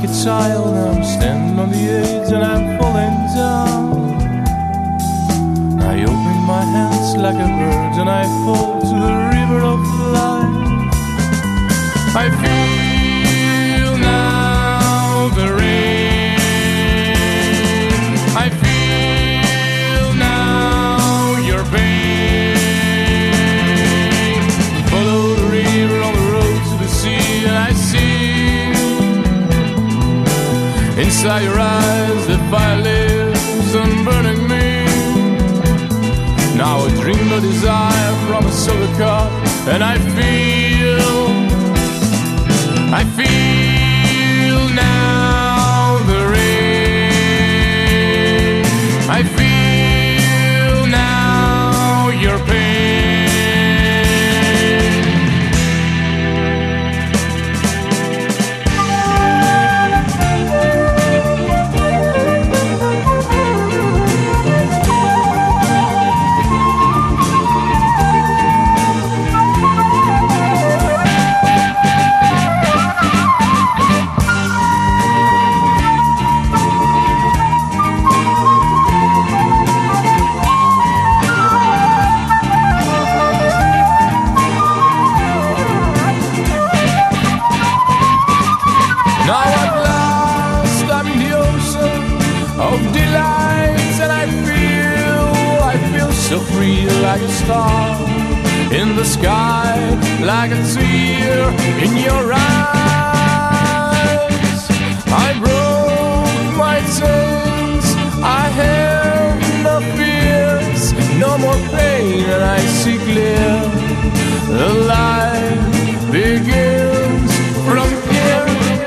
like a child. I'm standing on the edge and I'm falling down. I open my hands like a bird and I fall to the river of life. I feel now the rain. I feel now your pain. Follow the river on the road to the sea, and I see inside your eyes the fire lives and burning me. Now I dream a desire from a silver cup, and I feel now the rain. I feel now your pain. So free like a star in the sky, like a tear in your eyes. I broke my chains, I have no fears, no more pain, and I see clear. The light begins from here.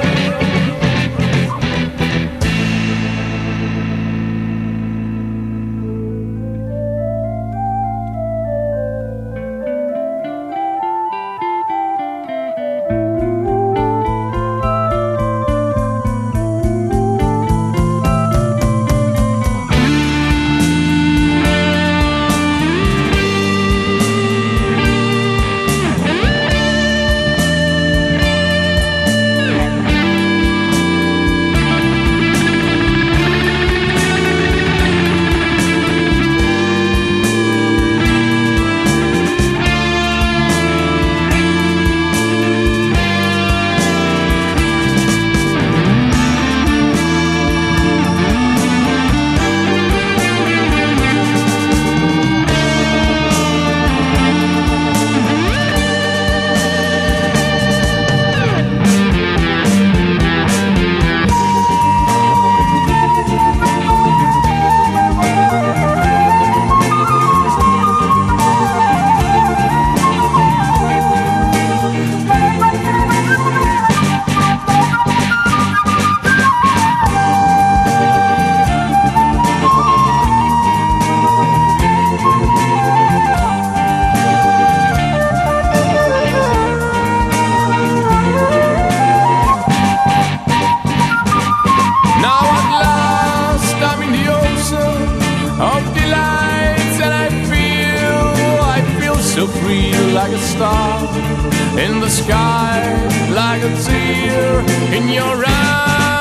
So free like a star in the sky, like a tear in your eyes.